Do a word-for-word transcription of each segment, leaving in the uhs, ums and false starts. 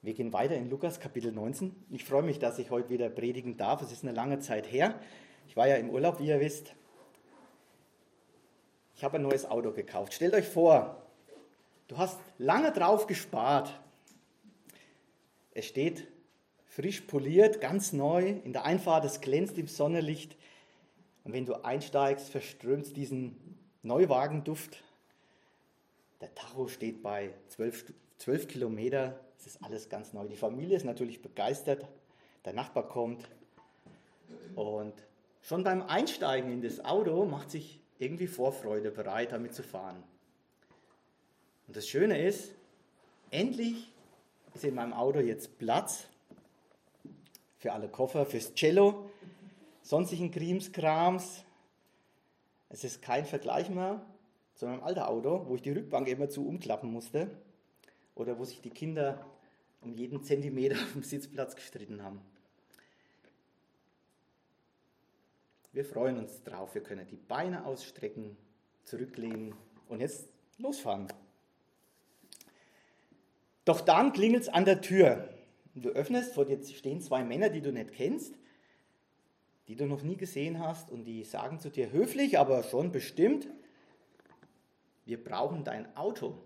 Wir gehen weiter in Lukas Kapitel neunzehn. Ich freue mich, dass ich heute wieder predigen darf. Es ist eine lange Zeit her. Ich war ja im Urlaub, wie ihr wisst. Ich habe ein neues Auto gekauft. Stellt euch vor, du hast lange drauf gespart. Es steht frisch poliert, ganz neu, in der Einfahrt, es glänzt im Sonnenlicht. Und wenn du einsteigst, verströmt es diesen Neuwagenduft. Der Tacho steht bei zwölf, zwölf Kilometer. Es ist alles ganz neu. Die Familie ist natürlich begeistert. Der Nachbar kommt. Und schon beim Einsteigen in das Auto macht sich irgendwie Vorfreude bereit, damit zu fahren. Und das Schöne ist, endlich ist in meinem Auto jetzt Platz für alle Koffer, fürs Cello, sonstigen Krimskrams. Es ist kein Vergleich mehr zu meinem alten Auto, wo ich die Rückbank immer zu umklappen musste oder wo sich die Kinder um jeden Zentimeter auf dem Sitzplatz gestritten haben. Wir freuen uns drauf, wir können die Beine ausstrecken, zurücklehnen und jetzt losfahren. Doch dann klingelt es an der Tür. Du öffnest, vor dir stehen zwei Männer, die du nicht kennst, die du noch nie gesehen hast und die sagen zu dir höflich, aber schon bestimmt: Wir brauchen dein Auto.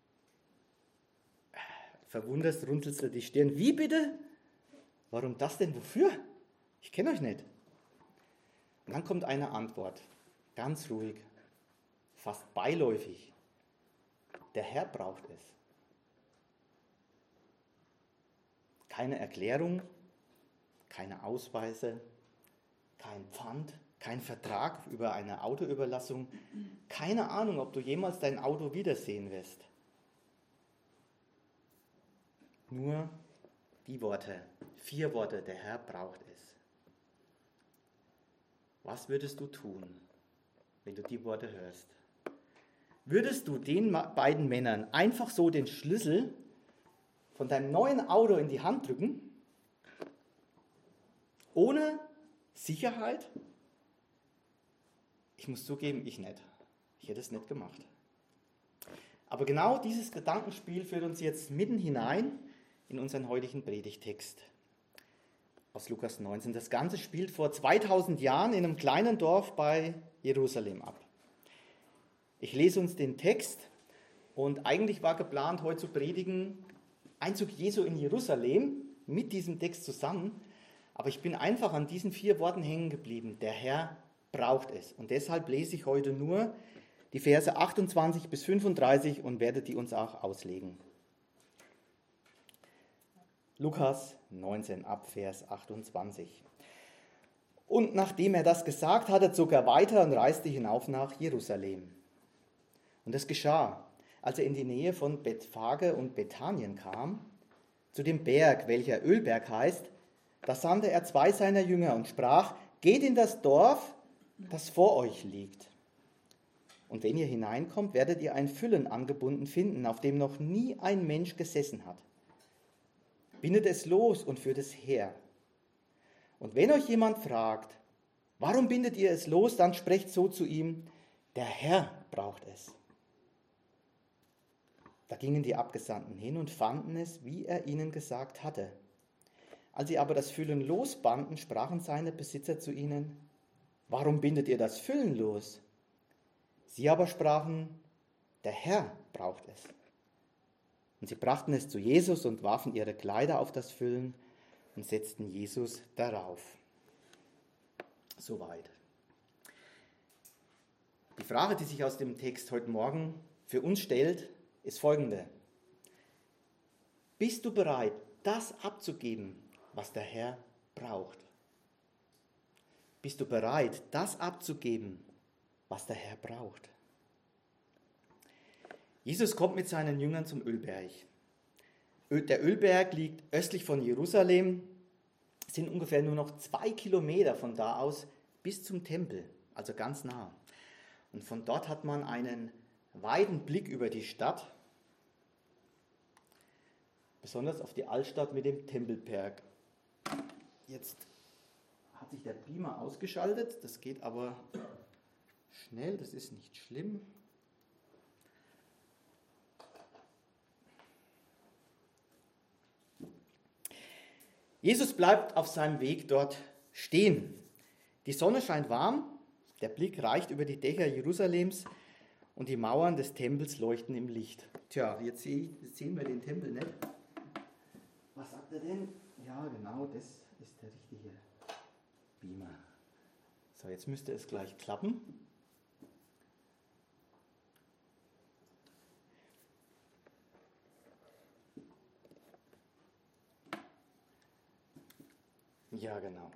Verwundert runzelst du die Stirn. Wie bitte? Warum das denn? Wofür? Ich kenne euch nicht. Und dann kommt eine Antwort, ganz ruhig, fast beiläufig. Der Herr braucht es. Keine Erklärung, keine Ausweise, kein Pfand, kein Vertrag über eine Autoüberlassung, keine Ahnung, ob du jemals dein Auto wiedersehen wirst. Nur die Worte, vier Worte, der Herr braucht es. Was würdest du tun, wenn du die Worte hörst? Würdest du den beiden Männern einfach so den Schlüssel von deinem neuen Auto in die Hand drücken, ohne Sicherheit? Ich muss zugeben, ich nicht. Ich hätte es nicht gemacht. Aber genau dieses Gedankenspiel führt uns jetzt mitten hinein in unseren heutigen Predigtext aus Lukas neunzehn. Das Ganze spielt vor zweitausend Jahren in einem kleinen Dorf bei Jerusalem ab. Ich lese uns den Text und eigentlich war geplant, heute zu predigen, Einzug Jesu in Jerusalem mit diesem Text zusammen. Aber ich bin einfach an diesen vier Worten hängen geblieben. Der Herr braucht es. Und deshalb lese ich heute nur die Verse achtundzwanzig bis fünfunddreißig und werde die uns auch auslegen. Lukas neunzehn, ab Vers achtundzwanzig. Und nachdem er das gesagt hatte, zog er weiter und reiste hinauf nach Jerusalem. Und es geschah, als er in die Nähe von Bethphage und Bethanien kam, zu dem Berg, welcher Ölberg heißt, da sandte er zwei seiner Jünger und sprach: Geht in das Dorf, das vor euch liegt. Und wenn ihr hineinkommt, werdet ihr ein Füllen angebunden finden, auf dem noch nie ein Mensch gesessen hat. Bindet es los und führt es her. Und wenn euch jemand fragt: Warum bindet ihr es los? Dann sprecht so zu ihm: Der Herr braucht es. Da gingen die Abgesandten hin und fanden es, wie er ihnen gesagt hatte. Als sie aber das Füllen losbanden, sprachen seine Besitzer zu ihnen: Warum bindet ihr das Füllen los? Sie aber sprachen: Der Herr braucht es. Und sie brachten es zu Jesus und warfen ihre Kleider auf das Füllen und setzten Jesus darauf. Soweit. Die Frage, die sich aus dem Text heute Morgen für uns stellt, ist folgende: Bist du bereit, das abzugeben, was der Herr braucht? Bist du bereit, das abzugeben, was der Herr braucht? Jesus kommt mit seinen Jüngern zum Ölberg. Der Ölberg liegt östlich von Jerusalem, es sind ungefähr nur noch zwei Kilometer von da aus bis zum Tempel, also ganz nah. Und von dort hat man einen weiten Blick über die Stadt, besonders auf die Altstadt mit dem Tempelberg. Jetzt hat sich der Beamer ausgeschaltet, das geht aber schnell, das ist nicht schlimm. Jesus bleibt auf seinem Weg dort stehen. Die Sonne scheint warm, der Blick reicht über die Dächer Jerusalems und die Mauern des Tempels leuchten im Licht. Tja, jetzt sehen wir den Tempel nicht. Was sagt er denn? Ja, genau, das ist der richtige Beamer. So, jetzt müsste es gleich klappen. Ja, genau.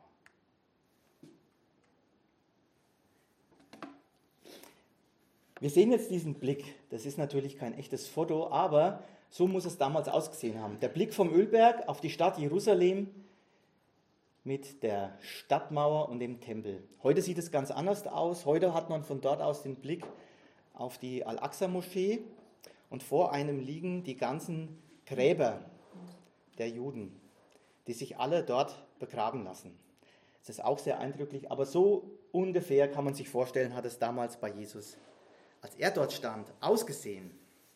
Wir sehen jetzt diesen Blick. Das ist natürlich kein echtes Foto, aber so muss es damals ausgesehen haben. Der Blick vom Ölberg auf die Stadt Jerusalem mit der Stadtmauer und dem Tempel. Heute sieht es ganz anders aus. Heute hat man von dort aus den Blick auf die Al-Aqsa-Moschee und vor einem liegen die ganzen Gräber der Juden, die sich alle dort begraben lassen. Das ist auch sehr eindrücklich, aber so ungefähr kann man sich vorstellen, hat es damals bei Jesus, als er dort stand, ausgesehen.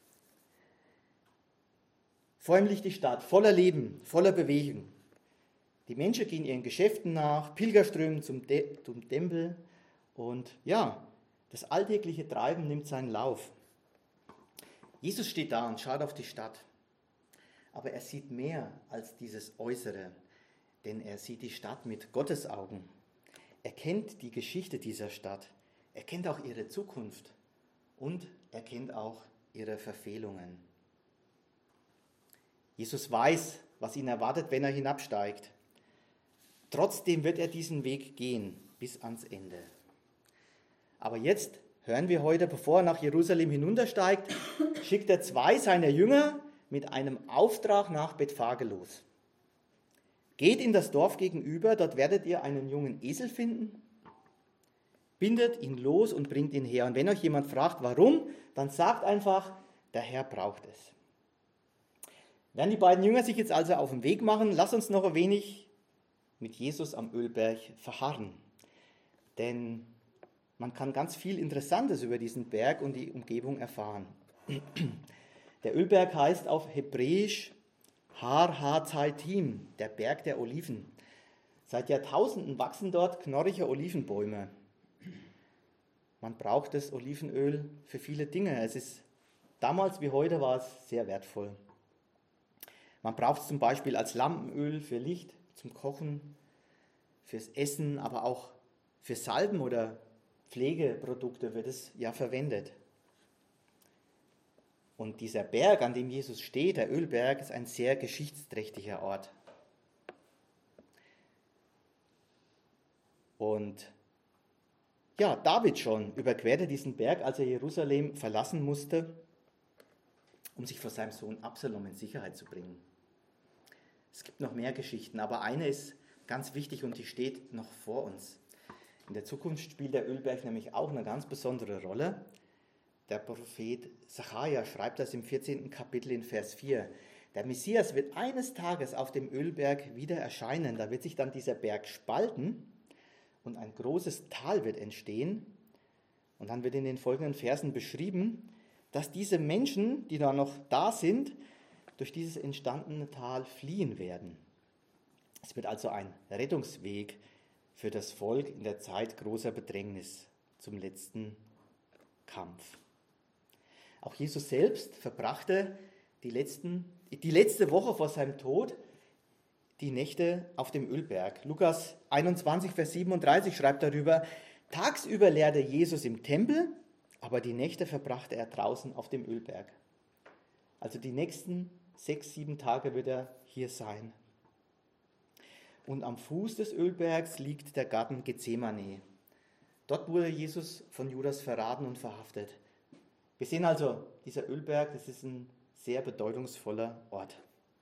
Vor ihm liegt die Stadt voller Leben, voller Bewegung. Die Menschen gehen ihren Geschäften nach, Pilgerströmen zum, De- zum Tempel und ja, das alltägliche Treiben nimmt seinen Lauf. Jesus steht da und schaut auf die Stadt, aber er sieht mehr als dieses Äußere. Denn er sieht die Stadt mit Gottes Augen. Er kennt die Geschichte dieser Stadt. Er kennt auch ihre Zukunft. Und er kennt auch ihre Verfehlungen. Jesus weiß, was ihn erwartet, wenn er hinabsteigt. Trotzdem wird er diesen Weg gehen bis ans Ende. Aber jetzt hören wir heute, bevor er nach Jerusalem hinuntersteigt, schickt er zwei seiner Jünger mit einem Auftrag nach Bethphage los. Geht in das Dorf gegenüber, dort werdet ihr einen jungen Esel finden, bindet ihn los und bringt ihn her. Und wenn euch jemand fragt, warum, dann sagt einfach, der Herr braucht es. Während die beiden Jünger sich jetzt also auf den Weg machen, lass uns noch ein wenig mit Jesus am Ölberg verharren. Denn man kann ganz viel Interessantes über diesen Berg und die Umgebung erfahren. Der Ölberg heißt auf Hebräisch Har HaZaitim, der Berg der Oliven. Seit Jahrtausenden wachsen dort knorrige Olivenbäume. Man braucht das Olivenöl für viele Dinge. Es ist, damals wie heute war es sehr wertvoll. Man braucht es zum Beispiel als Lampenöl für Licht, zum Kochen, fürs Essen, aber auch für Salben oder Pflegeprodukte wird es ja verwendet. Und dieser Berg, an dem Jesus steht, der Ölberg, ist ein sehr geschichtsträchtiger Ort. Und ja, David schon überquerte diesen Berg, als er Jerusalem verlassen musste, um sich vor seinem Sohn Absalom in Sicherheit zu bringen. Es gibt noch mehr Geschichten, aber eine ist ganz wichtig und die steht noch vor uns. In der Zukunft spielt der Ölberg nämlich auch eine ganz besondere Rolle. Der Prophet Sacharja schreibt das im vierzehnten Kapitel in Vers vier. Der Messias wird eines Tages auf dem Ölberg wieder erscheinen. Da wird sich dann dieser Berg spalten und ein großes Tal wird entstehen. Und dann wird in den folgenden Versen beschrieben, dass diese Menschen, die da noch da sind, durch dieses entstandene Tal fliehen werden. Es wird also ein Rettungsweg für das Volk in der Zeit großer Bedrängnis zum letzten Kampf. Auch Jesus selbst verbrachte die, letzten, die letzte Woche vor seinem Tod die Nächte auf dem Ölberg. Lukas einundzwanzig, Vers siebenunddreißig schreibt darüber, tagsüber lehrte Jesus im Tempel, aber die Nächte verbrachte er draußen auf dem Ölberg. Also die nächsten sechs, sieben Tage wird er hier sein. Und am Fuß des Ölbergs liegt der Garten Gethsemane. Dort wurde Jesus von Judas verraten und verhaftet. Wir sehen also, dieser Ölberg, das ist ein sehr bedeutungsvoller Ort.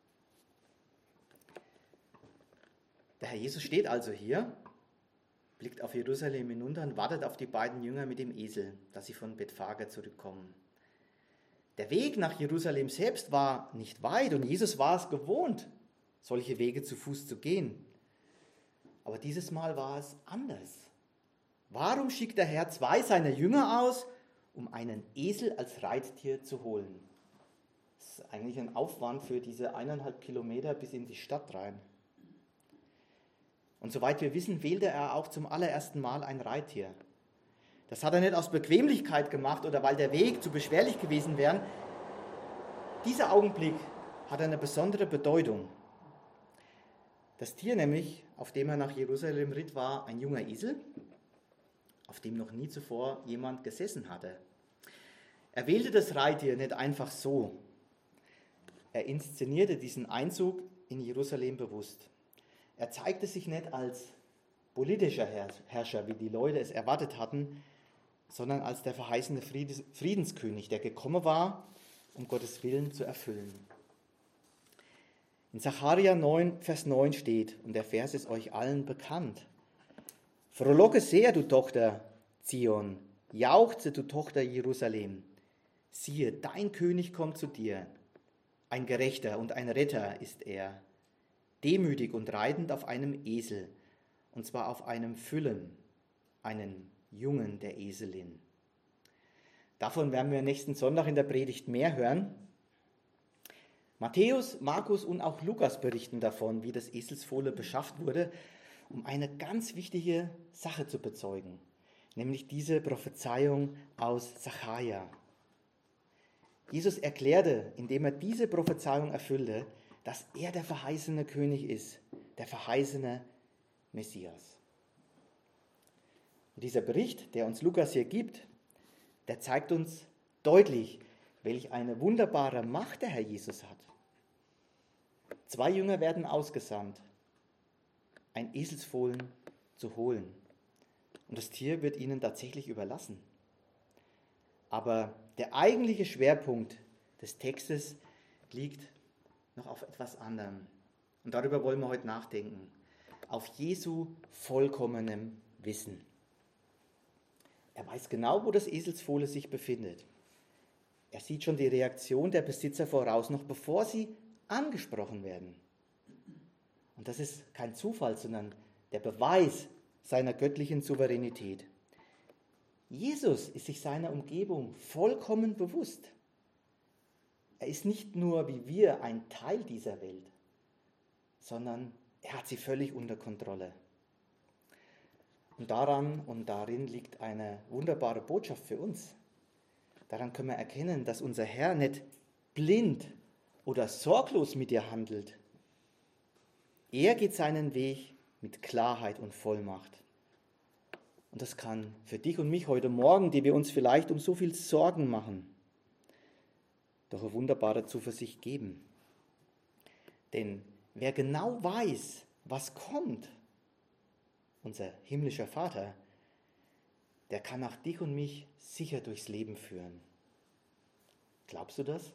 Der Herr Jesus steht also hier, blickt auf Jerusalem hinunter und wartet auf die beiden Jünger mit dem Esel, dass sie von Bethphage zurückkommen. Der Weg nach Jerusalem selbst war nicht weit und Jesus war es gewohnt, solche Wege zu Fuß zu gehen. Aber dieses Mal war es anders. Warum schickt der Herr zwei seiner Jünger aus, um einen Esel als Reittier zu holen? Das ist eigentlich ein Aufwand für diese eineinhalb Kilometer bis in die Stadt rein. Und soweit wir wissen, wählte er auch zum allerersten Mal ein Reittier. Das hat er nicht aus Bequemlichkeit gemacht oder weil der Weg zu beschwerlich gewesen wäre. Dieser Augenblick hat eine besondere Bedeutung. Das Tier nämlich, auf dem er nach Jerusalem ritt, war ein junger Esel, auf dem noch nie zuvor jemand gesessen hatte. Er wählte das Reittier nicht einfach so. Er inszenierte diesen Einzug in Jerusalem bewusst. Er zeigte sich nicht als politischer Herrscher, wie die Leute es erwartet hatten, sondern als der verheißene Friedenskönig, der gekommen war, um Gottes Willen zu erfüllen. In Sacharja neun, Vers neun steht, und der Vers ist euch allen bekannt: Frohlocke sehr, du Tochter Zion, jauchze, du Tochter Jerusalem. Siehe, dein König kommt zu dir. Ein Gerechter und ein Retter ist er, demütig und reitend auf einem Esel, und zwar auf einem Füllen, einen Jungen der Eselin. Davon werden wir nächsten Sonntag in der Predigt mehr hören. Matthäus, Markus und auch Lukas berichten davon, wie das Eselsfohle beschafft wurde, um eine ganz wichtige Sache zu bezeugen, nämlich diese Prophezeiung aus Sacharja. Jesus erklärte, indem er diese Prophezeiung erfüllte, dass er der verheißene König ist, der verheißene Messias. Und dieser Bericht, der uns Lukas hier gibt, der zeigt uns deutlich, welch eine wunderbare Macht der Herr Jesus hat. Zwei Jünger werden ausgesandt, ein Eselsfohlen zu holen. Und das Tier wird ihnen tatsächlich überlassen. Aber der eigentliche Schwerpunkt des Textes liegt noch auf etwas anderem. Und darüber wollen wir heute nachdenken. Auf Jesu vollkommenem Wissen. Er weiß genau, wo das Eselsfohle sich befindet. Er sieht schon die Reaktion der Besitzer voraus, noch bevor sie angesprochen werden. Und das ist kein Zufall, sondern der Beweis seiner göttlichen Souveränität. Jesus ist sich seiner Umgebung vollkommen bewusst. Er ist nicht nur wie wir ein Teil dieser Welt, sondern er hat sie völlig unter Kontrolle. Und daran und darin liegt eine wunderbare Botschaft für uns. Daran können wir erkennen, dass unser Herr nicht blind oder sorglos mit dir handelt. Er geht seinen Weg mit Klarheit und Vollmacht. Und das kann für dich und mich heute Morgen, die wir uns vielleicht um so viel Sorgen machen, doch eine wunderbare Zuversicht geben. Denn wer genau weiß, was kommt, unser himmlischer Vater, der kann auch dich und mich sicher durchs Leben führen. Glaubst du das?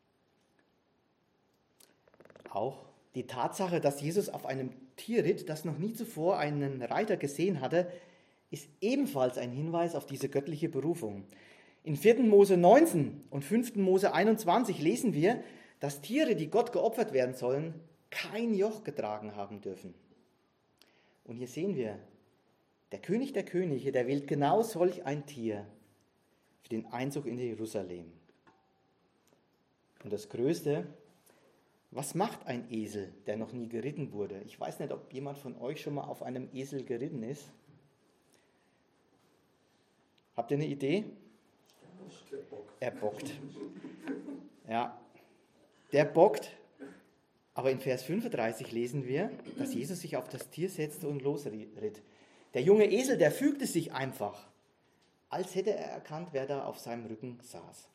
Auch die Tatsache, dass Jesus auf einem Tier ritt, das noch nie zuvor einen Reiter gesehen hatte, ist ebenfalls ein Hinweis auf diese göttliche Berufung. In vierten Mose neunzehn und fünften Mose einundzwanzig lesen wir, dass Tiere, die Gott geopfert werden sollen, kein Joch getragen haben dürfen. Und hier sehen wir, der König der Könige, der wählt genau solch ein Tier für den Einzug in Jerusalem. Und das Größte: Was macht ein Esel, der noch nie geritten wurde? Ich weiß nicht, ob jemand von euch schon mal auf einem Esel geritten ist. Habt ihr eine Idee? Er bockt. Ja, der bockt. Aber in Vers fünfunddreißig lesen wir, dass Jesus sich auf das Tier setzte und losritt. Der junge Esel, der fügte sich einfach, als hätte er erkannt, wer da auf seinem Rücken saß.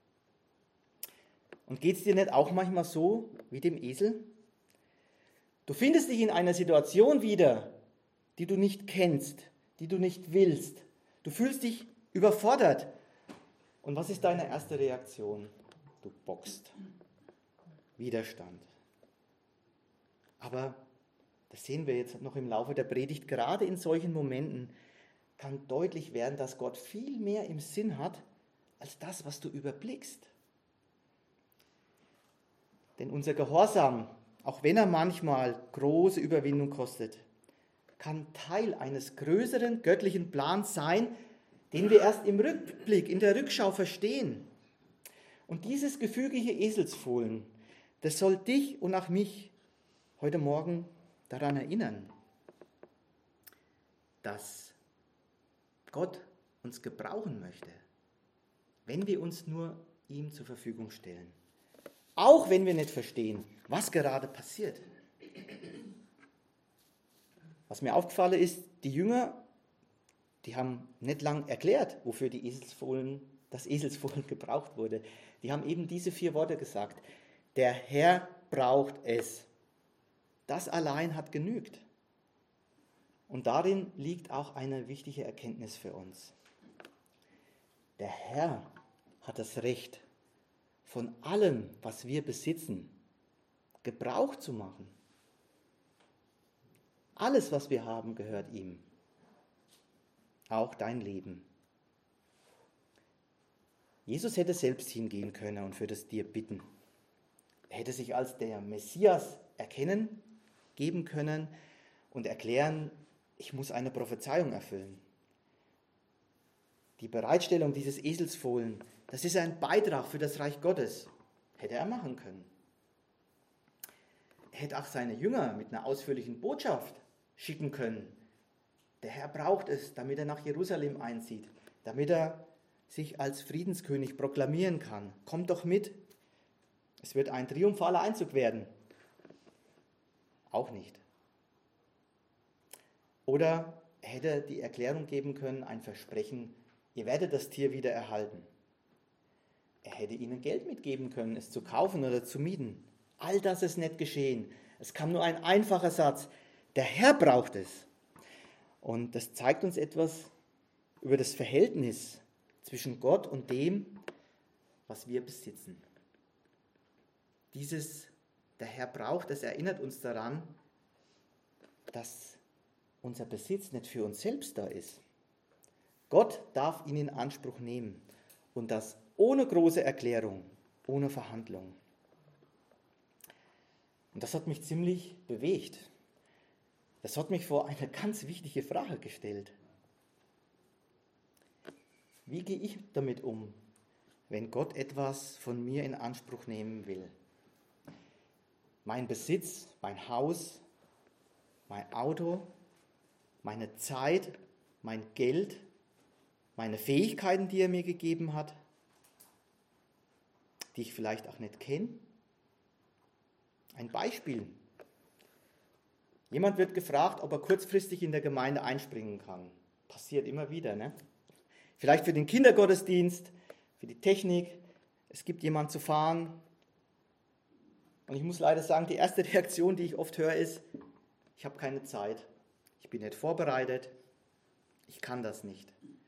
Und geht es dir nicht auch manchmal so wie dem Esel? Du findest dich in einer Situation wieder, die du nicht kennst, die du nicht willst. Du fühlst dich überfordert. Und was ist deine erste Reaktion? Du bockst. Widerstand. Aber, das sehen wir jetzt noch im Laufe der Predigt, gerade in solchen Momenten kann deutlich werden, dass Gott viel mehr im Sinn hat, als das, was du überblickst. Denn unser Gehorsam, auch wenn er manchmal große Überwindung kostet, kann Teil eines größeren göttlichen Plans sein, den wir erst im Rückblick, in der Rückschau verstehen. Und dieses gefügige Eselsfohlen, das soll dich und auch mich heute Morgen daran erinnern. dass Gott uns gebrauchen möchte, wenn wir uns nur ihm zur Verfügung stellen. Auch wenn wir nicht verstehen, was gerade passiert. Was mir aufgefallen ist, die Jünger, die haben nicht lang erklärt, wofür die Eselsfohlen, das Eselsfohlen gebraucht wurde. Die haben eben diese vier Worte gesagt. Der Herr braucht es. Das allein hat genügt. Und darin liegt auch eine wichtige Erkenntnis für uns. Der Herr hat das Recht, von allem, was wir besitzen, Gebrauch zu machen. Alles, was wir haben, gehört ihm. Auch dein Leben. Jesus hätte selbst hingehen können und für das dir bitten. Er hätte sich als der Messias erkennen, geben können und erklären, ich muss eine Prophezeiung erfüllen. Die Bereitstellung dieses Eselsfohlen, das ist ein Beitrag für das Reich Gottes. Hätte er machen können. Er hätte auch seine Jünger mit einer ausführlichen Botschaft schicken können. Der Herr braucht es, damit er nach Jerusalem einzieht, damit er sich als Friedenskönig proklamieren kann. Kommt doch mit. Es wird ein triumphaler Einzug werden. Auch nicht. Oder er hätte die Erklärung geben können, ein Versprechen, ihr werdet das Tier wieder erhalten. Er hätte ihnen Geld mitgeben können, es zu kaufen oder zu mieten. All das ist nicht geschehen. Es kam nur ein einfacher Satz. Der Herr braucht es. Und das zeigt uns etwas über das Verhältnis zwischen Gott und dem, was wir besitzen. Dieses, der Herr braucht es, erinnert uns daran, dass unser Besitz nicht für uns selbst da ist. Gott darf ihn in Anspruch nehmen und das ohne große Erklärung, ohne Verhandlung. Und das hat mich ziemlich bewegt. Das hat mich vor eine ganz wichtige Frage gestellt. Wie gehe ich damit um, wenn Gott etwas von mir in Anspruch nehmen will? Mein Besitz, mein Haus, mein Auto, meine Zeit, mein Geld, meine Fähigkeiten, die er mir gegeben hat, die ich vielleicht auch nicht kenne. Ein Beispiel. Jemand wird gefragt, ob er kurzfristig in der Gemeinde einspringen kann. Passiert immer wieder, ne? Vielleicht für den Kindergottesdienst, für die Technik. Es gibt jemanden zu fahren. Und ich muss leider sagen, die erste Reaktion, die ich oft höre, ist, ich habe keine Zeit. Ich bin nicht vorbereitet. Ich kann das nicht.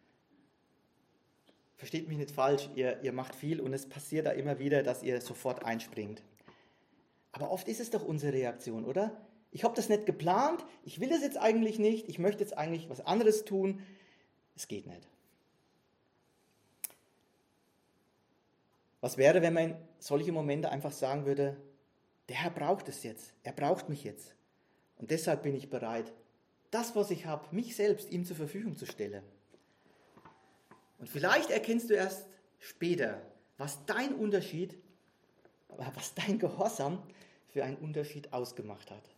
Versteht mich nicht falsch, ihr, ihr macht viel und es passiert da immer wieder, dass ihr sofort einspringt. Aber oft ist es doch unsere Reaktion, oder? Ich habe das nicht geplant, ich will das jetzt eigentlich nicht, ich möchte jetzt eigentlich was anderes tun. Es geht nicht. Was wäre, wenn man in solche Momente einfach sagen würde, der Herr braucht es jetzt, er braucht mich jetzt. Und deshalb bin ich bereit, das, was ich habe, mich selbst ihm zur Verfügung zu stellen. Und vielleicht erkennst du erst später, was dein Unterschied, was dein Gehorsam für einen Unterschied ausgemacht hat.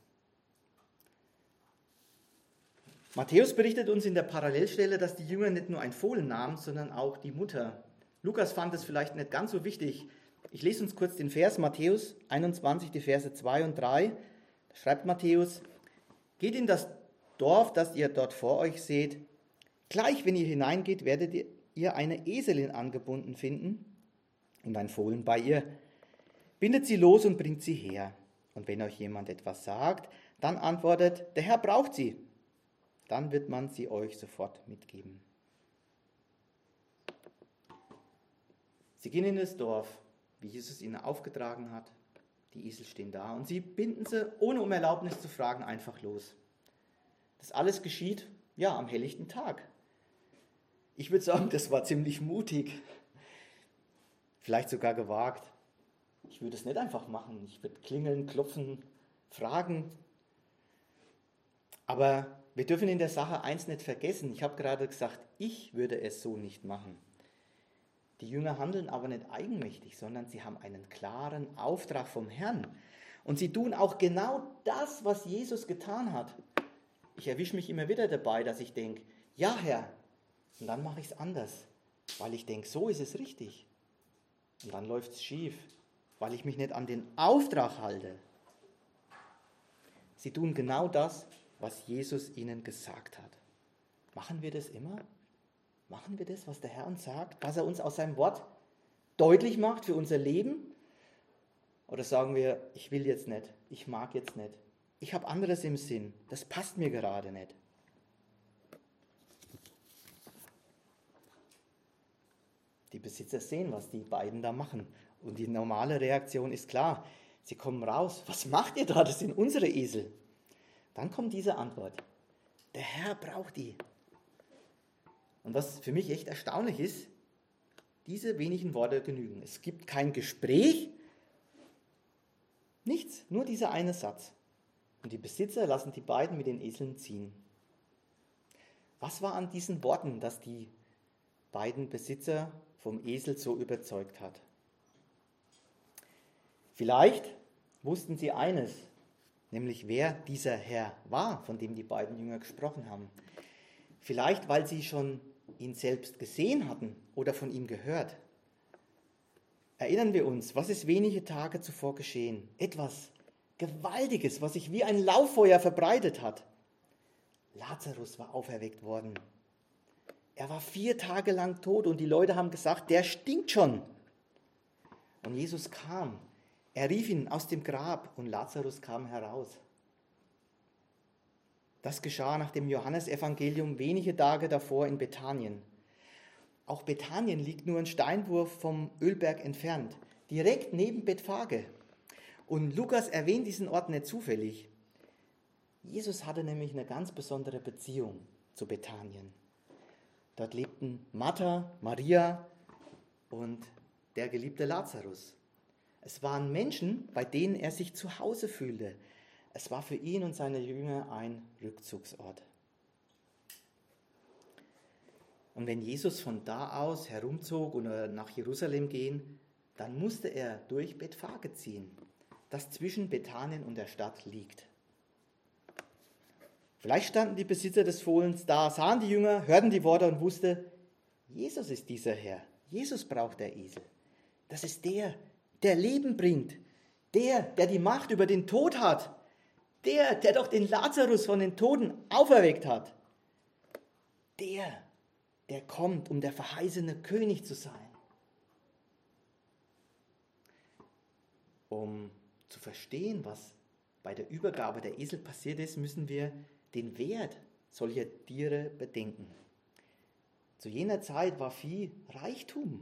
Matthäus berichtet uns in der Parallelstelle, dass die Jünger nicht nur ein Fohlen nahmen, sondern auch die Mutter. Lukas fand es vielleicht nicht ganz so wichtig. Ich lese uns kurz den Vers, Matthäus einundzwanzig, die Verse zwei und drei. Da schreibt Matthäus, geht in das Dorf, das ihr dort vor euch seht. Gleich, wenn ihr hineingeht, werdet ihr eine Eselin angebunden finden und ein Fohlen bei ihr. Bindet sie los und bringt sie her. Und wenn euch jemand etwas sagt, dann antwortet, der Herr braucht sie. Dann wird man sie euch sofort mitgeben. Sie gehen in das Dorf, wie Jesus ihnen aufgetragen hat. Die Esel stehen da und sie binden sie, ohne um Erlaubnis zu fragen, einfach los. Das alles geschieht, ja, am helllichten Tag. Ich würde sagen, das war ziemlich mutig, vielleicht sogar gewagt. Ich würde es nicht einfach machen. Ich würde klingeln, klopfen, fragen. Aber wir dürfen in der Sache eins nicht vergessen. Ich habe gerade gesagt, ich würde es so nicht machen. Die Jünger handeln aber nicht eigenmächtig, sondern sie haben einen klaren Auftrag vom Herrn. Und sie tun auch genau das, was Jesus getan hat. Ich erwische mich immer wieder dabei, dass ich denke, ja Herr, und dann mache ich es anders, weil ich denke, so ist es richtig. Und dann läuft es schief, weil ich mich nicht an den Auftrag halte. Sie tun genau das, was Jesus ihnen gesagt hat. Machen wir das immer? Machen wir das, was der Herr uns sagt, was er uns aus seinem Wort deutlich macht für unser Leben? Oder sagen wir, ich will jetzt nicht, ich mag jetzt nicht, ich habe anderes im Sinn, das passt mir gerade nicht. Die Besitzer sehen, was die beiden da machen. Und die normale Reaktion ist klar. Sie kommen raus. Was macht ihr da? Das sind unsere Esel. Dann kommt diese Antwort. Der Herr braucht die. Und was für mich echt erstaunlich ist, diese wenigen Worte genügen. Es gibt kein Gespräch, nichts, nur dieser eine Satz. Und die Besitzer lassen die beiden mit den Eseln ziehen. Was war an diesen Worten, das die beiden Besitzer vom Esel so überzeugt hat? Vielleicht wussten sie eines, nämlich wer dieser Herr war, von dem die beiden Jünger gesprochen haben. Vielleicht, weil sie schon ihn selbst gesehen hatten oder von ihm gehört. Erinnern wir uns, was ist wenige Tage zuvor geschehen? Etwas Gewaltiges, was sich wie ein Lauffeuer verbreitet hat. Lazarus war auferweckt worden. Er war vier Tage lang tot und die Leute haben gesagt, der stinkt schon. Und Jesus kam. Er rief ihn aus dem Grab und Lazarus kam heraus. Das geschah nach dem Johannesevangelium wenige Tage davor in Bethanien. Auch Bethanien liegt nur einen Steinwurf vom Ölberg entfernt, direkt neben Bethphage. Und Lukas erwähnt diesen Ort nicht zufällig. Jesus hatte nämlich eine ganz besondere Beziehung zu Bethanien. Dort lebten Martha, Maria und der geliebte Lazarus. Es waren Menschen, bei denen er sich zu Hause fühlte. Es war für ihn und seine Jünger ein Rückzugsort. Und wenn Jesus von da aus herumzog oder nach Jerusalem ging, dann musste er durch Bethphage ziehen, das zwischen Bethanien und der Stadt liegt. Vielleicht standen die Besitzer des Fohlens da, sahen die Jünger, hörten die Worte und wussten, Jesus ist dieser Herr. Jesus braucht der Esel. Das ist der, der Leben bringt. Der, der die Macht über den Tod hat. Der, der doch den Lazarus von den Toten auferweckt hat. Der, der kommt, um der verheißene König zu sein. Um zu verstehen, was bei der Übergabe der Esel passiert ist, müssen wir den Wert solcher Tiere bedenken. Zu jener Zeit war Vieh Reichtum.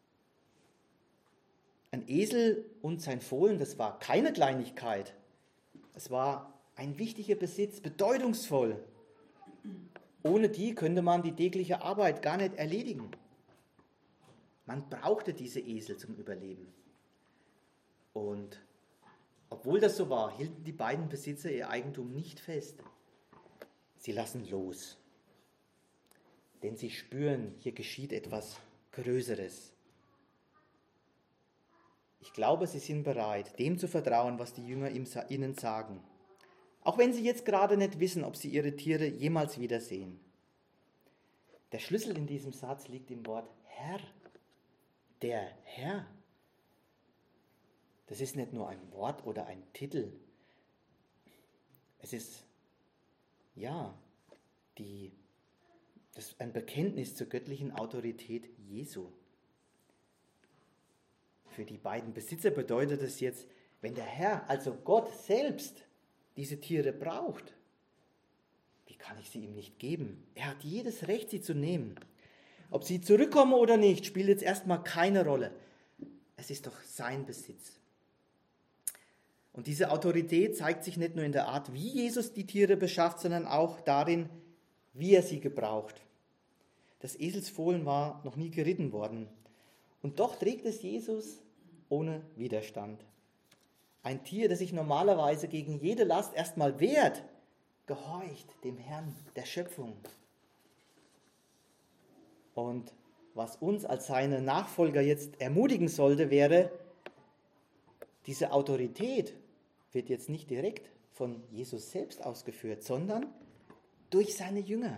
Ein Esel und sein Fohlen, das war keine Kleinigkeit. Es war ein wichtiger Besitz, bedeutungsvoll. Ohne die könnte man die tägliche Arbeit gar nicht erledigen. Man brauchte diese Esel zum Überleben. Und obwohl das so war, hielten die beiden Besitzer ihr Eigentum nicht fest. Sie lassen los. Denn sie spüren, hier geschieht etwas Größeres. Ich glaube, sie sind bereit, dem zu vertrauen, was die Jünger ihnen sagen. Auch wenn sie jetzt gerade nicht wissen, ob sie ihre Tiere jemals wiedersehen. Der Schlüssel in diesem Satz liegt im Wort Herr. Der Herr. Das ist nicht nur ein Wort oder ein Titel. Es ist, ja, die, das ist ein Bekenntnis zur göttlichen Autorität Jesu. Für die beiden Besitzer bedeutet es jetzt, wenn der Herr, also Gott selbst, diese Tiere braucht, wie kann ich sie ihm nicht geben? Er hat jedes Recht, sie zu nehmen. Ob sie zurückkommen oder nicht, spielt jetzt erstmal keine Rolle. Es ist doch sein Besitz. Und diese Autorität zeigt sich nicht nur in der Art, wie Jesus die Tiere beschafft, sondern auch darin, wie er sie gebraucht. Das Eselsfohlen war noch nie geritten worden. Und doch trägt es Jesus ohne Widerstand. Ein Tier, das sich normalerweise gegen jede Last erstmal wehrt, gehorcht dem Herrn der Schöpfung. Und was uns als seine Nachfolger jetzt ermutigen sollte, wäre, diese Autorität wird jetzt nicht direkt von Jesus selbst ausgeführt, sondern durch seine Jünger.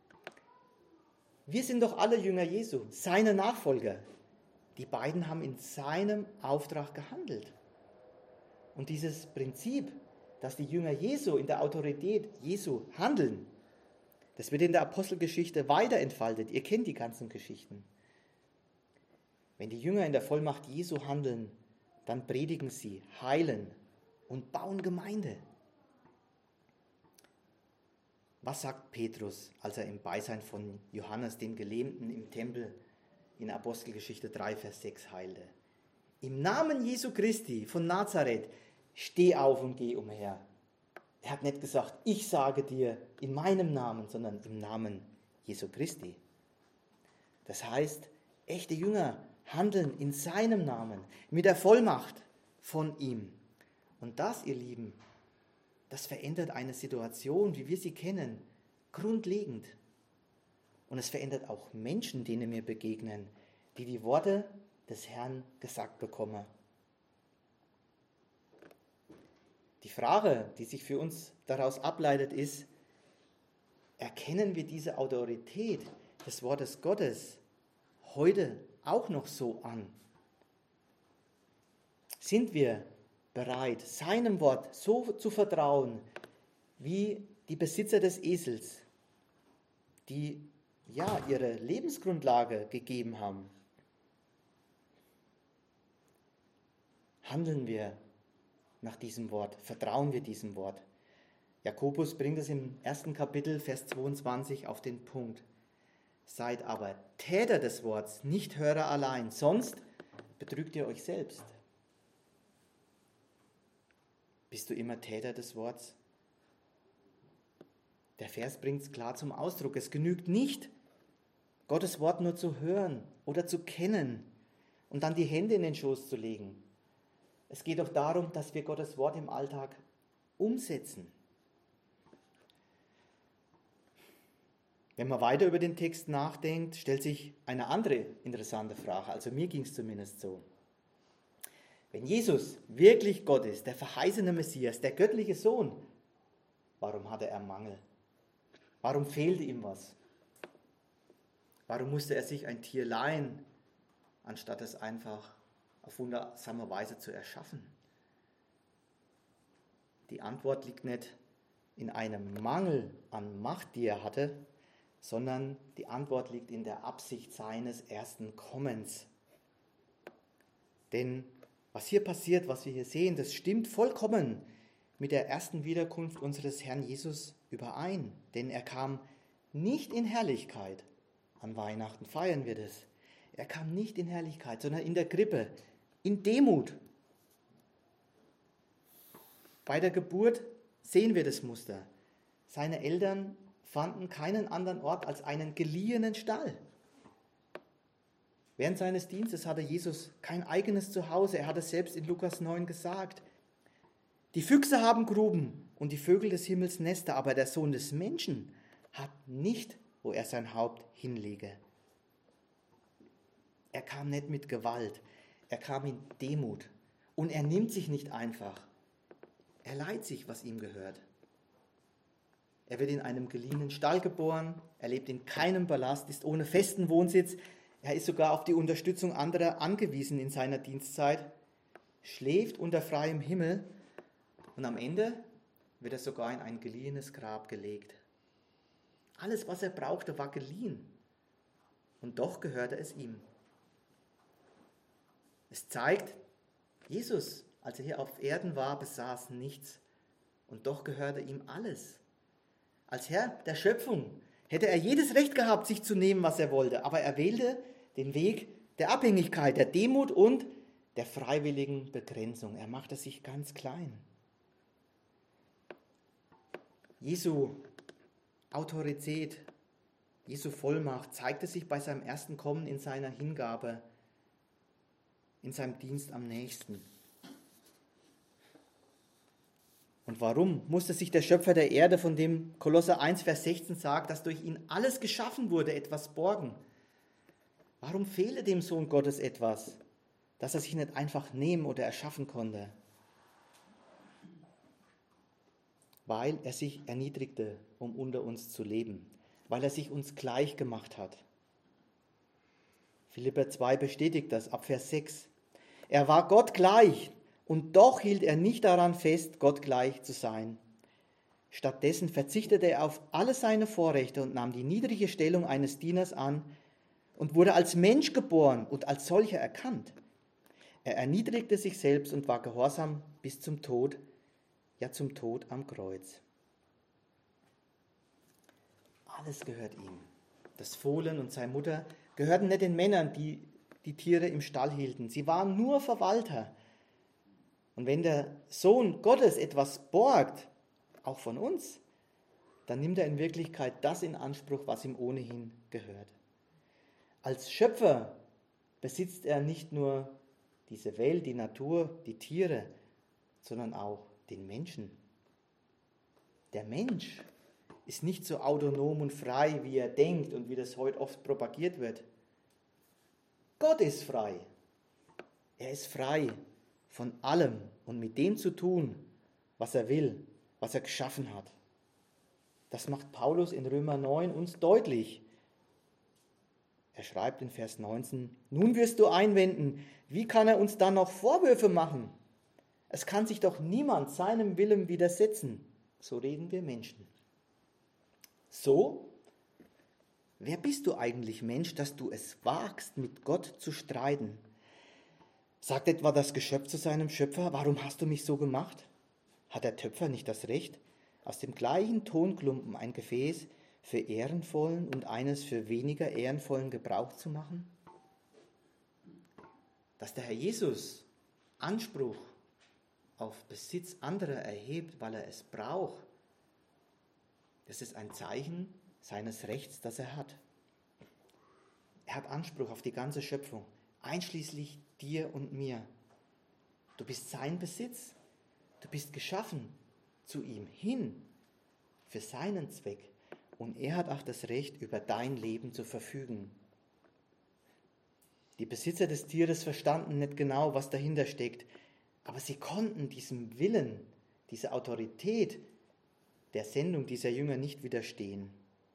Wir sind doch alle Jünger Jesu, seine Nachfolger. Die beiden haben in seinem Auftrag gehandelt. Und dieses Prinzip, dass die Jünger Jesu in der Autorität Jesu handeln, das wird in der Apostelgeschichte weiter entfaltet. Ihr kennt die ganzen Geschichten. Wenn die Jünger in der Vollmacht Jesu handeln, dann predigen sie, heilen und bauen Gemeinde. Was sagt Petrus, als er im Beisein von Johannes, dem Gelähmten im Tempel, in Apostelgeschichte drei, Vers sechs heilte? Im Namen Jesu Christi von Nazareth, steh auf und geh umher. Er hat nicht gesagt, ich sage dir in meinem Namen, sondern im Namen Jesu Christi. Das heißt, echte Jünger handeln in seinem Namen, mit der Vollmacht von ihm. Und das, ihr Lieben, das verändert eine Situation, wie wir sie kennen, grundlegend. Und es verändert auch Menschen, denen wir begegnen, die die Worte des Herrn gesagt bekommen. Die Frage, die sich für uns daraus ableitet, ist, erkennen wir diese Autorität des Wortes Gottes heute auch noch so an? Sind wir bereit, seinem Wort so zu vertrauen, wie die Besitzer des Esels, die ja ihre Lebensgrundlage gegeben haben? Handeln wir nach diesem Wort, vertrauen wir diesem Wort? Jakobus bringt es im ersten Kapitel, Vers zweiundzwanzig auf den Punkt. Seid aber Täter des Wortes, nicht Hörer allein, sonst betrügt ihr euch selbst. Bist du immer Täter des Wortes? Der Vers bringt es klar zum Ausdruck. Es genügt nicht, Gottes Wort nur zu hören oder zu kennen und dann die Hände in den Schoß zu legen. Es geht doch darum, dass wir Gottes Wort im Alltag umsetzen. Wenn man weiter über den Text nachdenkt, stellt sich eine andere interessante Frage. Also mir ging es zumindest so. Wenn Jesus wirklich Gott ist, der verheißene Messias, der göttliche Sohn, warum hatte er Mangel? Warum fehlte ihm was? Warum musste er sich ein Tier leihen, anstatt es einfach auf wundersame Weise zu erschaffen? Die Antwort liegt nicht in einem Mangel an Macht, die er hatte, sondern die Antwort liegt in der Absicht seines ersten Kommens. Denn was hier passiert, was wir hier sehen, das stimmt vollkommen mit der ersten Wiederkunft unseres Herrn Jesus überein. Denn er kam nicht in Herrlichkeit. An Weihnachten feiern wir das. Er kam nicht in Herrlichkeit, sondern in der Krippe, in Demut. Bei der Geburt sehen wir das Muster. Seine Eltern fanden keinen anderen Ort als einen geliehenen Stall. Während seines Dienstes hatte Jesus kein eigenes Zuhause. Er hat es selbst in Lukas neun gesagt. Die Füchse haben Gruben und die Vögel des Himmels Nester, aber der Sohn des Menschen hat nicht, wo er sein Haupt hinlege. Er kam nicht mit Gewalt, er kam in Demut. Und er nimmt sich nicht einfach. Er leiht sich, was ihm gehört. Er wird in einem geliehenen Stall geboren, er lebt in keinem Palast, ist ohne festen Wohnsitz. Er ist sogar auf die Unterstützung anderer angewiesen in seiner Dienstzeit, schläft unter freiem Himmel und am Ende wird er sogar in ein geliehenes Grab gelegt. Alles, was er brauchte, war geliehen und doch gehörte es ihm. Es zeigt, Jesus, als er hier auf Erden war, besaß nichts und doch gehörte ihm alles. Als Herr der Schöpfung hätte er jedes Recht gehabt, sich zu nehmen, was er wollte, aber er wählte den Weg der Abhängigkeit, der Demut und der freiwilligen Begrenzung. Er machte sich ganz klein. Jesu Autorität, Jesu Vollmacht zeigte sich bei seinem ersten Kommen in seiner Hingabe, in seinem Dienst am nächsten. Und warum musste sich der Schöpfer der Erde, von dem Kolosser eins, Vers sechzehn sagt, dass durch ihn alles geschaffen wurde, etwas borgen? Warum fehle dem Sohn Gottes etwas, das er sich nicht einfach nehmen oder erschaffen konnte? weil er sich erniedrigte, um unter uns zu leben, weil er sich uns gleich gemacht hat. Philipper zwei bestätigt das ab Vers sechs. Er war Gott gleich und doch hielt er nicht daran fest, Gott gleich zu sein. Stattdessen verzichtete er auf alle seine Vorrechte und nahm die niedrige Stellung eines Dieners an und wurde als Mensch geboren und als solcher erkannt. Er erniedrigte sich selbst und war gehorsam bis zum Tod, ja zum Tod am Kreuz. Alles gehört ihm. Das Fohlen und seine Mutter gehörten nicht den Männern, die die Tiere im Stall hielten. Sie waren nur Verwalter. Und wenn der Sohn Gottes etwas borgt, auch von uns, dann nimmt er in Wirklichkeit das in Anspruch, was ihm ohnehin gehört. Als Schöpfer besitzt er nicht nur diese Welt, die Natur, die Tiere, sondern auch den Menschen. Der Mensch ist nicht so autonom und frei, wie er denkt und wie das heute oft propagiert wird. Gott ist frei. Er ist frei von allem und mit dem zu tun, was er will, was er geschaffen hat. Das macht Paulus in Römer neun uns deutlich. Er schreibt in Vers neunzehn, nun wirst du einwenden, wie kann er uns dann noch Vorwürfe machen? Es kann sich doch niemand seinem Willen widersetzen. So reden wir Menschen. So? Wer bist du eigentlich, Mensch, dass du es wagst, mit Gott zu streiten? Sagt etwa das Geschöpf zu seinem Schöpfer, warum hast du mich so gemacht? Hat der Töpfer nicht das Recht, aus dem gleichen Tonklumpen ein Gefäß für ehrenvollen und eines für weniger ehrenvollen Gebrauch zu machen? Dass der Herr Jesus Anspruch auf Besitz anderer erhebt, weil er es braucht, das ist ein Zeichen seines Rechts, das er hat. Er hat Anspruch auf die ganze Schöpfung, einschließlich dir und mir. Du bist sein Besitz. Du bist geschaffen zu ihm hin, für seinen Zweck. Und er hat auch das Recht, über dein Leben zu verfügen. Die Besitzer des Tieres verstanden nicht genau, was dahinter steckt, aber sie konnten diesem Willen, dieser Autorität der Sendung dieser Jünger nicht widerstehen.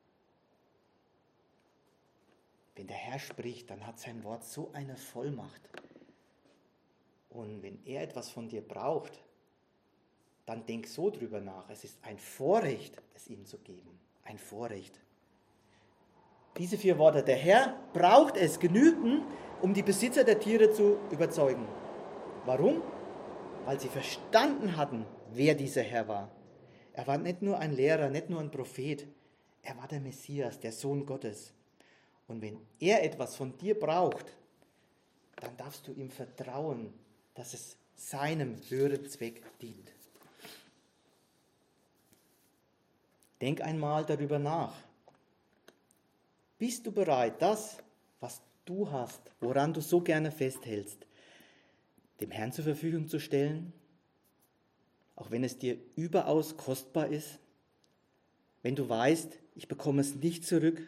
Wenn der Herr spricht, dann hat sein Wort so eine Vollmacht. Und wenn er etwas von dir braucht, dann denk so drüber nach. Es ist ein Vorrecht, es ihm zu geben. Ein Vorrecht. Diese vier Worte, der Herr braucht es, genügen, um die Besitzer der Tiere zu überzeugen. Warum? Weil sie verstanden hatten, wer dieser Herr war. Er war nicht nur ein Lehrer, nicht nur ein Prophet. Er war der Messias, der Sohn Gottes. Und wenn er etwas von dir braucht, dann darfst du ihm vertrauen, dass es seinem höheren Zweck dient. Denk einmal darüber nach. Bist du bereit, das, was du hast, woran du so gerne festhältst, dem Herrn zur Verfügung zu stellen? Auch wenn es dir überaus kostbar ist? Wenn du weißt, ich bekomme es nicht zurück?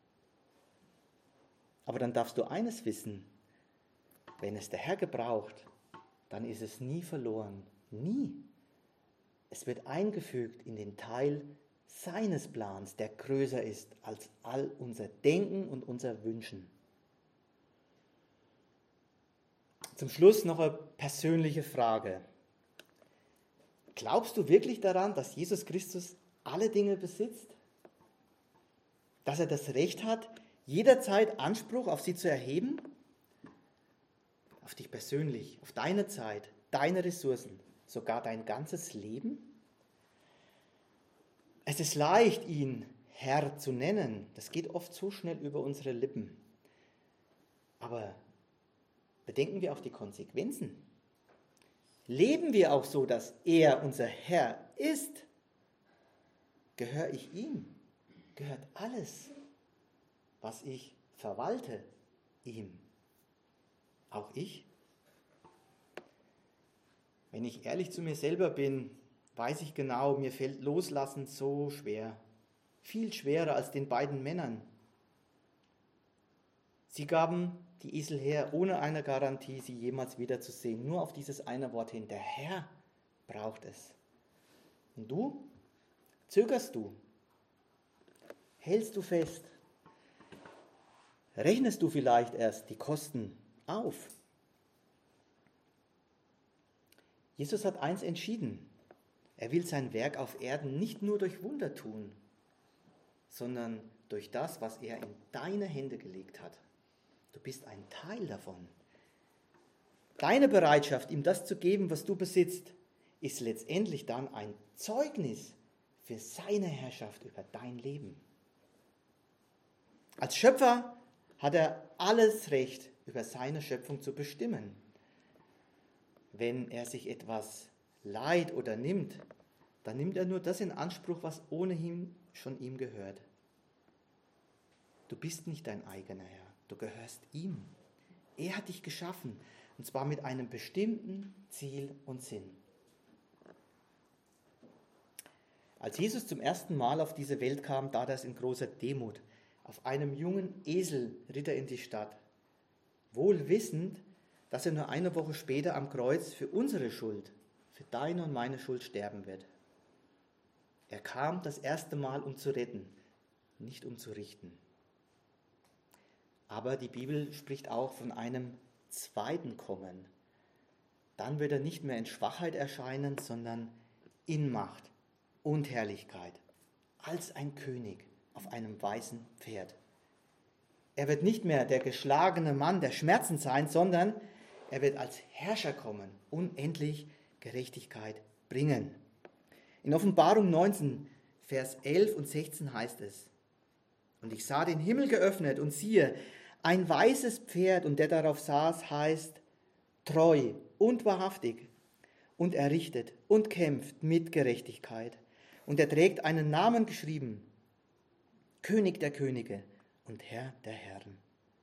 Aber dann darfst du eines wissen, wenn es der Herr gebraucht, dann ist es nie verloren. Nie. Es wird eingefügt in den Teil seines Plans, der größer ist als all unser Denken und unser Wünschen. Zum Schluss noch eine persönliche Frage. Glaubst du wirklich daran, dass Jesus Christus alle Dinge besitzt? Dass er das Recht hat, jederzeit Anspruch auf sie zu erheben? Auf dich persönlich, auf deine Zeit, deine Ressourcen, sogar dein ganzes Leben? Es ist leicht, ihn Herr zu nennen. Das geht oft so schnell über unsere Lippen. Aber bedenken wir auch die Konsequenzen. Leben wir auch so, dass er unser Herr ist? Gehöre ich ihm? Gehört alles, was ich verwalte, ihm? Auch ich? Wenn ich ehrlich zu mir selber bin, weiß ich genau, mir fällt Loslassen so schwer. Viel schwerer als den beiden Männern. Sie gaben die Esel her, ohne eine Garantie, sie jemals wiederzusehen. Nur auf dieses eine Wort hin. Der Herr braucht es. Und du? Zögerst du? Hältst du fest? Rechnest du vielleicht erst die Kosten auf? Jesus hat eins entschieden. Er will sein Werk auf Erden nicht nur durch Wunder tun, sondern durch das, was er in deine Hände gelegt hat. Du bist ein Teil davon. Deine Bereitschaft, ihm das zu geben, was du besitzt, ist letztendlich dann ein Zeugnis für seine Herrschaft über dein Leben. Als Schöpfer hat er alles Recht, über seine Schöpfung zu bestimmen. Wenn er sich etwas leiht oder nimmt, dann nimmt er nur das in Anspruch, was ohnehin schon ihm gehört. Du bist nicht dein eigener Herr, du gehörst ihm. Er hat dich geschaffen, und zwar mit einem bestimmten Ziel und Sinn. Als Jesus zum ersten Mal auf diese Welt kam, tat er es in großer Demut. Auf einem jungen Esel ritt er in die Stadt, wohl wissend, dass er nur eine Woche später am Kreuz für unsere Schuld, für deine und meine Schuld sterben wird. Er kam das erste Mal, um zu retten, nicht um zu richten. Aber die Bibel spricht auch von einem zweiten Kommen. Dann wird er nicht mehr in Schwachheit erscheinen, sondern in Macht und Herrlichkeit, als ein König auf einem weißen Pferd. Er wird nicht mehr der geschlagene Mann der Schmerzen sein, sondern er wird als Herrscher kommen, unendlich Gerechtigkeit bringen. In Offenbarung neunzehn, Vers elf und sechzehn heißt es: Und ich sah den Himmel geöffnet und siehe, ein weißes Pferd, und der darauf saß, heißt treu und wahrhaftig, und er richtet und kämpft mit Gerechtigkeit. Und er trägt einen Namen geschrieben: König der Könige und Herr der Herren.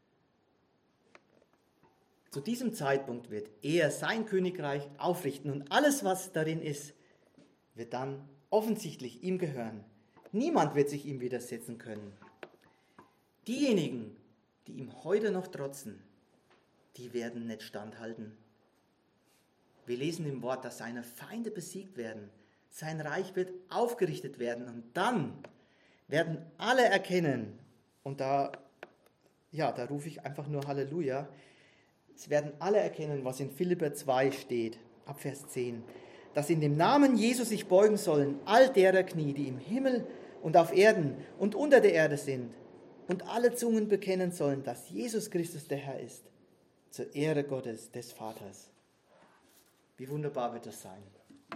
Zu diesem Zeitpunkt wird er sein Königreich aufrichten und alles, was darin ist, wird dann offensichtlich ihm gehören. Niemand wird sich ihm widersetzen können. Diejenigen, die ihm heute noch trotzen, die werden nicht standhalten. Wir lesen im Wort, dass seine Feinde besiegt werden. Sein Reich wird aufgerichtet werden und dann werden alle erkennen, und da, ja, da rufe ich einfach nur Halleluja, es werden alle erkennen, was in Philipper zwei steht, ab Vers zehn, dass in dem Namen Jesus sich beugen sollen all derer Knie, die im Himmel und auf Erden und unter der Erde sind, und alle Zungen bekennen sollen, dass Jesus Christus der Herr ist, zur Ehre Gottes, des Vaters. Wie wunderbar wird das sein.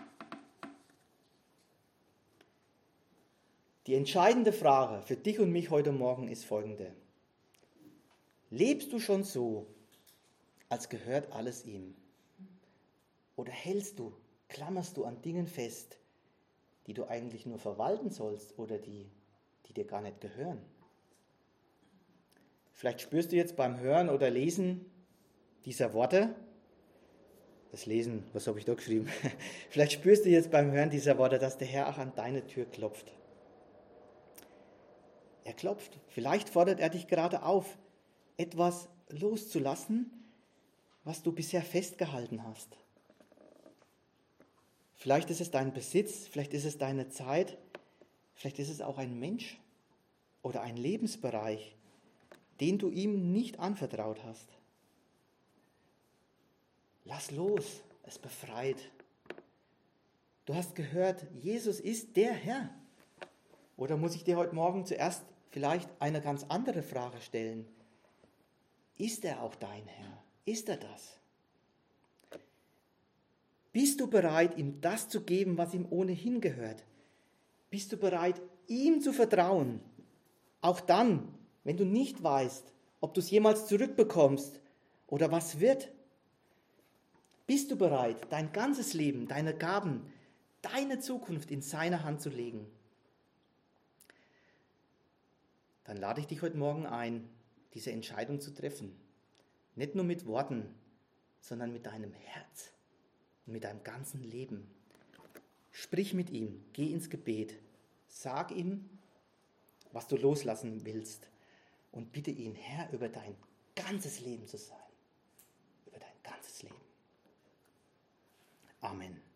Die entscheidende Frage für dich und mich heute Morgen ist folgende: Lebst du schon so, als gehört alles ihm? Oder hältst du, klammerst du an Dingen fest, die du eigentlich nur verwalten sollst oder die, die dir gar nicht gehören? Vielleicht spürst du jetzt beim Hören oder Lesen dieser Worte, das Lesen, was habe ich da geschrieben? Vielleicht spürst du jetzt beim Hören dieser Worte, dass der Herr auch an deine Tür klopft. Er klopft. Vielleicht fordert er dich gerade auf, etwas loszulassen, was du bisher festgehalten hast. Vielleicht ist es dein Besitz, vielleicht ist es deine Zeit, vielleicht ist es auch ein Mensch oder ein Lebensbereich, den du ihm nicht anvertraut hast. Lass los, es befreit. Du hast gehört, Jesus ist der Herr. Oder muss ich dir heute Morgen zuerst vielleicht eine ganz andere Frage stellen? Ist er auch dein Herr? Ist er das? Bist du bereit, ihm das zu geben, was ihm ohnehin gehört? Bist du bereit, ihm zu vertrauen? Auch dann, wenn du nicht weißt, ob du es jemals zurückbekommst oder was wird? Bist du bereit, dein ganzes Leben, deine Gaben, deine Zukunft in seine Hand zu legen? Dann lade ich dich heute Morgen ein, diese Entscheidung zu treffen. Nicht nur mit Worten, sondern mit deinem Herz und mit deinem ganzen Leben. Sprich mit ihm, geh ins Gebet, sag ihm, was du loslassen willst und bitte ihn, Herr, über dein ganzes Leben zu sein. Über dein ganzes Leben. Amen.